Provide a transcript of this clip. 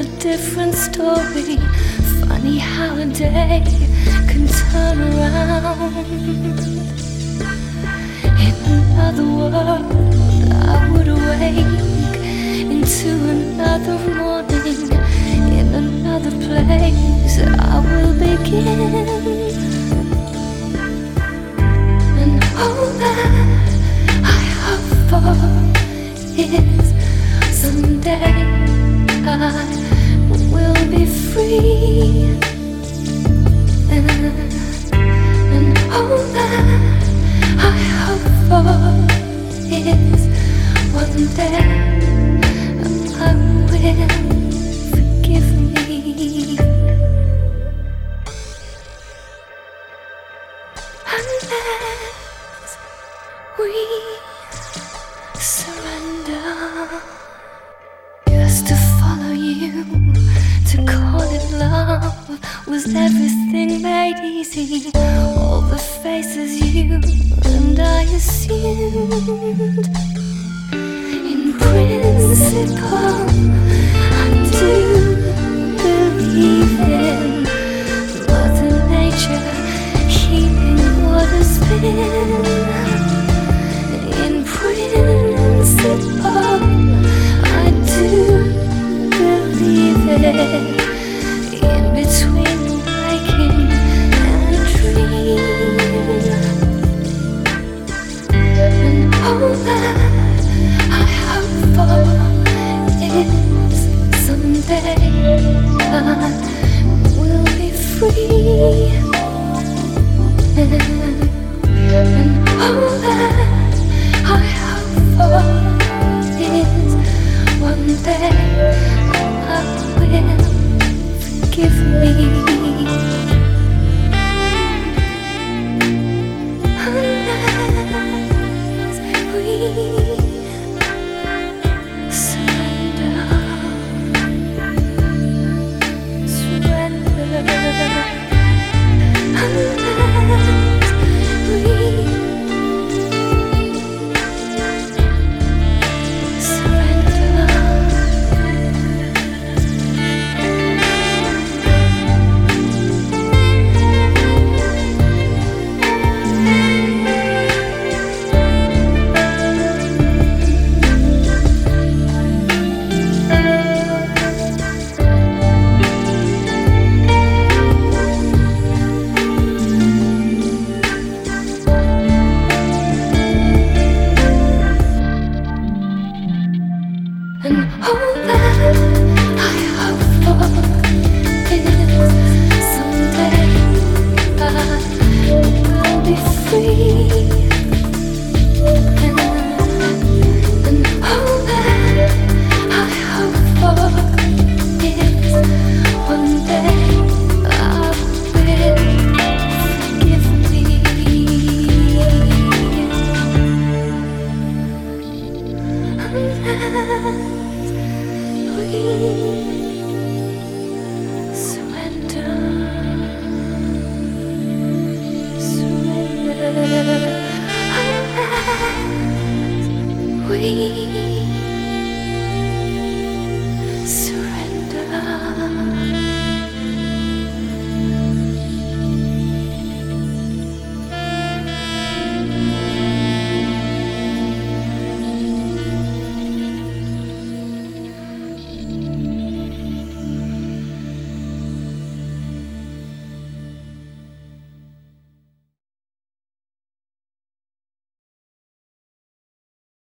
a different story. Funny how a day can turn around. In another world I would awake into another morning. In another place I will begin. And all that I hope for is someday I will be free. And all that I hope for is one day I will forgive me. Unless we surrender, just to follow you, to call it love, was everything made easy? All the faces you and I assumed. In principle, I do believe in Mother Nature healing what has been. In principle, I do believe it. In between waking and a dream, and all that I hope for is someday I will be free. And all that I hope for is one day I will forgive me. Unless we surrender. Unless we and all that I hope for is someday I will be free. And all that I hope for is one day I will forgive me. Unless we